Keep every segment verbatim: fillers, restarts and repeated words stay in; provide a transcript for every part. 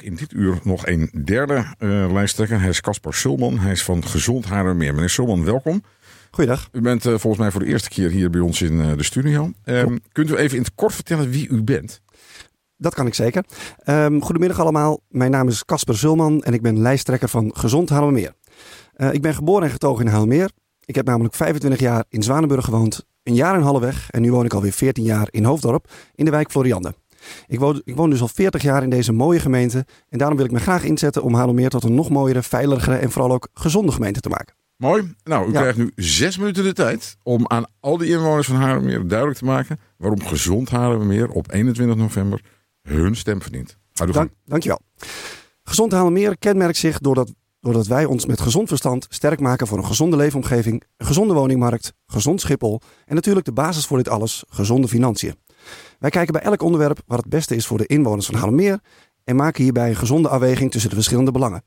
in dit uur nog een derde uh, lijsttrekker. Hij is Caspar Sulman. Hij is van Gezond Haarlemmermeer. Meneer Sulman, welkom. Goeiedag. U bent uh, volgens mij voor de eerste keer hier bij ons in uh, de studio. Um, kunt u even in het kort vertellen wie u bent? Dat kan ik zeker. Um, goedemiddag allemaal. Mijn naam is Caspar Sulman en ik ben lijsttrekker van Gezond Haarlemmermeer. Uh, ik ben geboren en getogen in Haarlemmermeer. Ik heb namelijk vijfentwintig jaar in Zwanenburg gewoond, een jaar in Halleweg en nu woon ik alweer veertien jaar in Hoofddorp in de wijk Floriande. Ik woon, ik woon dus al veertig jaar in deze mooie gemeente en daarom wil ik me graag inzetten om Haarlemmermeer tot een nog mooiere, veiligere en vooral ook gezonde gemeente te maken. Mooi. Nou, u ja. krijgt nu zes minuten de tijd om aan al die inwoners van Haarlemmermeer duidelijk te maken waarom Gezond Haarlemmermeer op eenentwintig november hun stem verdient. Dank, dankjewel. Gezond Haarlemmermeer kenmerkt zich doordat, doordat wij ons met gezond verstand sterk maken voor een gezonde leefomgeving, een gezonde woningmarkt, gezond Schiphol en natuurlijk de basis voor dit alles, gezonde financiën. Wij kijken bij elk onderwerp wat het beste is voor de inwoners van Haarlemmermeer en maken hierbij een gezonde afweging tussen de verschillende belangen.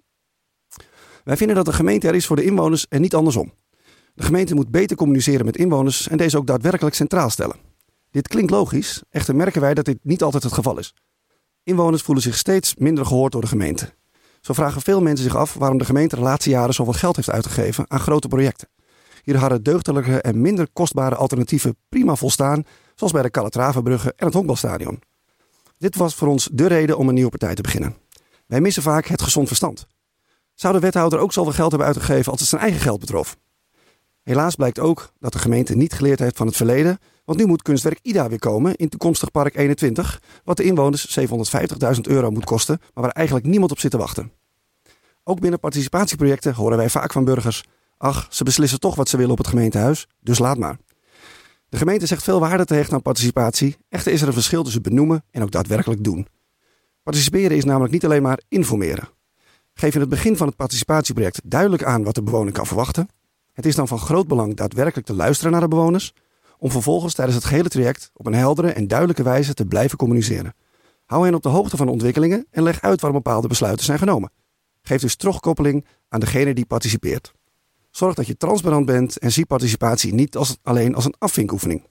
Wij vinden dat de gemeente er is voor de inwoners en niet andersom. De gemeente moet beter communiceren met inwoners en deze ook daadwerkelijk centraal stellen. Dit klinkt logisch, echter merken wij dat dit niet altijd het geval is. Inwoners voelen zich steeds minder gehoord door de gemeente. Zo vragen veel mensen zich af waarom de gemeente de laatste jaren zoveel geld heeft uitgegeven aan grote projecten. Hier hadden deugdelijke en minder kostbare alternatieven prima volstaan, zoals bij de Calatrava-bruggen en het honkbalstadion. Dit was voor ons de reden om een nieuwe partij te beginnen. Wij missen vaak het gezond verstand. Zou de wethouder ook zoveel geld hebben uitgegeven als het zijn eigen geld betrof? Helaas blijkt ook dat de gemeente niet geleerd heeft van het verleden, want nu moet kunstwerk Ida weer komen in toekomstig Park eenentwintig, wat de inwoners zevenhonderdvijftigduizend euro moet kosten, maar waar eigenlijk niemand op zit te wachten. Ook binnen participatieprojecten horen wij vaak van burgers: ach, ze beslissen toch wat ze willen op het gemeentehuis, dus laat maar. De gemeente zegt veel waarde te hechten aan participatie, echter is er een verschil tussen benoemen en ook daadwerkelijk doen. Participeren is namelijk niet alleen maar informeren. Geef in het begin van het participatieproject duidelijk aan wat de bewoner kan verwachten. Het is dan van groot belang daadwerkelijk te luisteren naar de bewoners, om vervolgens tijdens het gehele traject op een heldere en duidelijke wijze te blijven communiceren. Hou hen op de hoogte van de ontwikkelingen en leg uit waarom bepaalde besluiten zijn genomen. Geef dus terugkoppeling aan degene die participeert. Zorg dat je transparant bent en zie participatie niet als, alleen als een afvinkoefening.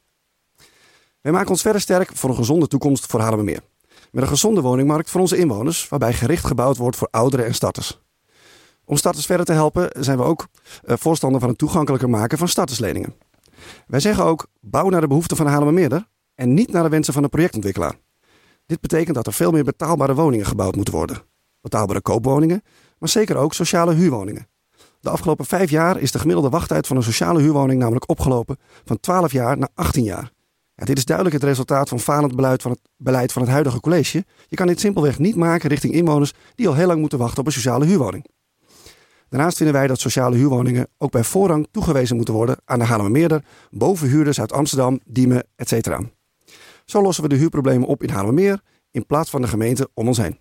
Wij maken ons verder sterk voor een gezonde toekomst voor Haarlemmermeer. Met een gezonde woningmarkt voor onze inwoners, waarbij gericht gebouwd wordt voor ouderen en starters. Om starters verder te helpen zijn we ook uh, voorstander van het toegankelijker maken van startersleningen. Wij zeggen ook, bouw naar de behoeften van de Haarlemmermeerder en niet naar de wensen van de projectontwikkelaar. Dit betekent dat er veel meer betaalbare woningen gebouwd moeten worden. Betaalbare koopwoningen, maar zeker ook sociale huurwoningen. De afgelopen vijf jaar is de gemiddelde wachttijd van een sociale huurwoning namelijk opgelopen van twaalf jaar naar achttien jaar. Ja, dit is duidelijk het resultaat van falend beleid van het beleid van het huidige college. Je kan dit simpelweg niet maken richting inwoners die al heel lang moeten wachten op een sociale huurwoning. Daarnaast vinden wij dat sociale huurwoningen ook bij voorrang toegewezen moeten worden aan de Haarlemmermeerder, boven huurders uit Amsterdam, Diemen, et cetera. Zo lossen we de huurproblemen op in Haarlemmermeer in plaats van de gemeente om ons heen.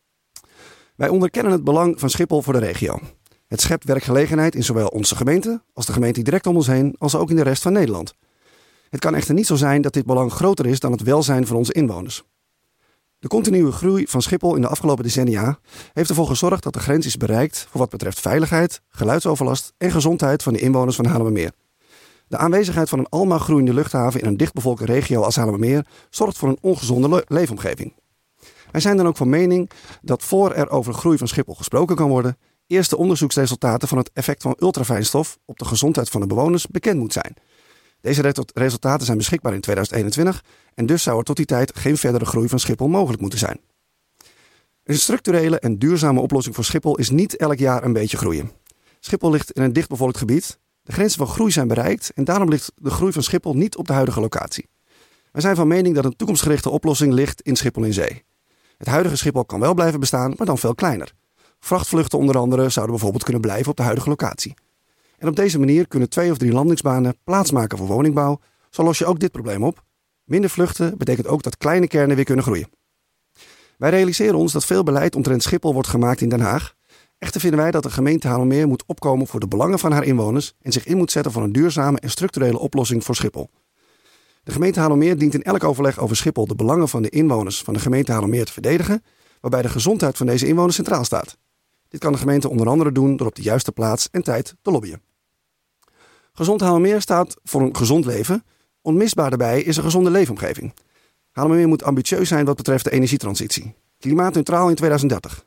Wij onderkennen het belang van Schiphol voor de regio. Het schept werkgelegenheid in zowel onze gemeente als de gemeente direct om ons heen, als ook in de rest van Nederland. Het kan echter niet zo zijn dat dit belang groter is dan het welzijn van onze inwoners. De continue groei van Schiphol in de afgelopen decennia heeft ervoor gezorgd dat de grens is bereikt voor wat betreft veiligheid, geluidsoverlast en gezondheid van de inwoners van Haarlemmermeer. De aanwezigheid van een almaar groeiende luchthaven in een dichtbevolkte regio als Haarlemmermeer zorgt voor een ongezonde le- leefomgeving. Wij zijn dan ook van mening dat voor er over groei van Schiphol gesproken kan worden, eerst de onderzoeksresultaten van het effect van ultrafijnstof op de gezondheid van de bewoners bekend moet zijn. Deze resultaten zijn beschikbaar in tweeduizend eenentwintig en dus zou er tot die tijd geen verdere groei van Schiphol mogelijk moeten zijn. Een structurele en duurzame oplossing voor Schiphol is niet elk jaar een beetje groeien. Schiphol ligt in een dichtbevolkt gebied. De grenzen van groei zijn bereikt en daarom ligt de groei van Schiphol niet op de huidige locatie. Wij zijn van mening dat een toekomstgerichte oplossing ligt in Schiphol in Zee. Het huidige Schiphol kan wel blijven bestaan, maar dan veel kleiner. Vrachtvluchten onder andere zouden bijvoorbeeld kunnen blijven op de huidige locatie. En op deze manier kunnen twee of drie landingsbanen plaatsmaken voor woningbouw. Zo los je ook dit probleem op. Minder vluchten betekent ook dat kleine kernen weer kunnen groeien. Wij realiseren ons dat veel beleid omtrent Schiphol wordt gemaakt in Den Haag. Echter vinden wij dat de gemeente Haarlemmermeer moet opkomen voor de belangen van haar inwoners en zich in moet zetten voor een duurzame en structurele oplossing voor Schiphol. De gemeente Haarlemmermeer dient in elk overleg over Schiphol de belangen van de inwoners van de gemeente Haarlemmermeer te verdedigen, waarbij de gezondheid van deze inwoners centraal staat. Dit kan de gemeente onder andere doen door op de juiste plaats en tijd te lobbyen. Gezond Haarlemmermeer staat voor een gezond leven. Onmisbaar daarbij is een gezonde leefomgeving. Haarlemmermeer moet ambitieus zijn wat betreft de energietransitie. Klimaatneutraal in tweeduizend dertig.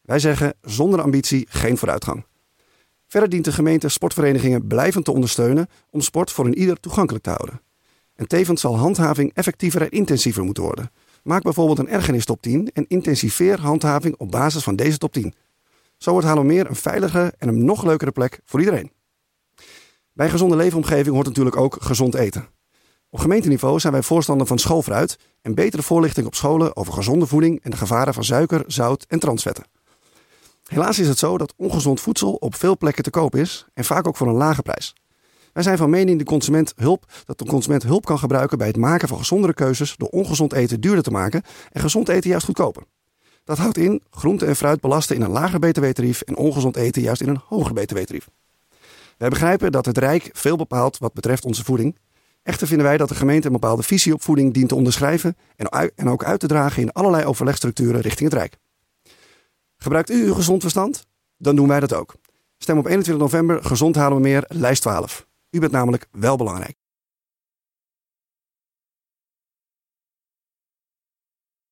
Wij zeggen zonder ambitie geen vooruitgang. Verder dient de gemeente sportverenigingen blijvend te ondersteunen om sport voor een ieder toegankelijk te houden. En tevens zal handhaving effectiever en intensiever moeten worden. Maak bijvoorbeeld een ergernis-top tien en intensiveer handhaving op basis van deze top tien. Zo wordt Haarlemmermeer een veilige en een nog leukere plek voor iedereen. Bij een gezonde leefomgeving hoort natuurlijk ook gezond eten. Op gemeenteniveau zijn wij voorstander van schoolfruit en betere voorlichting op scholen over gezonde voeding en de gevaren van suiker, zout en transvetten. Helaas is het zo dat ongezond voedsel op veel plekken te koop is en vaak ook voor een lage prijs. Wij zijn van mening de consument hulp, dat de consument hulp kan gebruiken bij het maken van gezondere keuzes door ongezond eten duurder te maken en gezond eten juist goedkoper. Dat houdt in groente en fruit belasten in een lager B T W-tarief en ongezond eten juist in een hoger B T W-tarief. Wij begrijpen dat het Rijk veel bepaalt wat betreft onze voeding. Echter vinden wij dat de gemeente een bepaalde visie op voeding dient te onderschrijven en ook uit te dragen in allerlei overlegstructuren richting het Rijk. Gebruikt u uw gezond verstand? Dan doen wij dat ook. Stem op eenentwintig november Gezond Haarlemmermeer, lijst twaalf. U bent namelijk wel belangrijk.